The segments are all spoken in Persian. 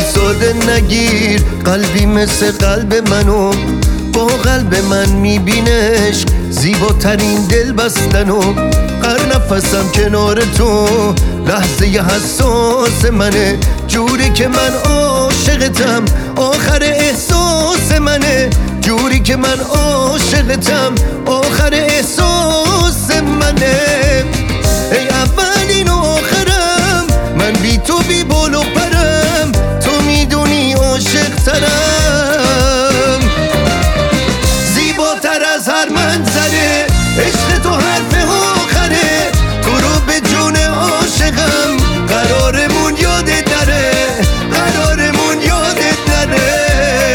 ساده نگیر قلبی مثل قلب منو، با قلب من میبینش زیباترین دل بستنو. هر نفسم کنار تو لحظه حساس منه، جوری که من عاشقتم آخر احساس منه، جوری که من عاشقتم آخر احساس منه. ای اولین و آخرم، من بی تو بی بال و پرم، تو میدونی عاشق ترم. زیباتر از هر منظره عشق تو حرف آخره، تو رو به جون عاشقم قرارمون یادت نره، قرارمون یادت نره.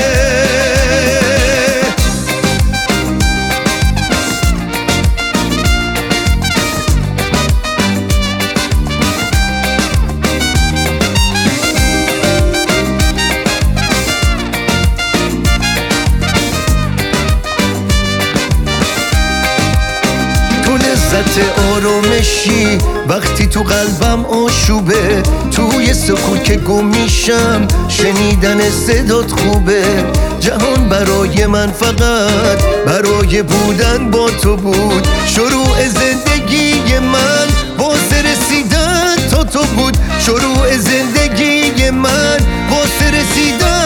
لذت آرامشی وقتی تو قلبم آشوبه، توی سکوت که گم میشم شنیدن صدات خوبه. جهان برای من فقط برای بودن با تو بود، شروع زندگی من واسه رسیدن تا تو بود، شروع زندگی من واسه رسیدن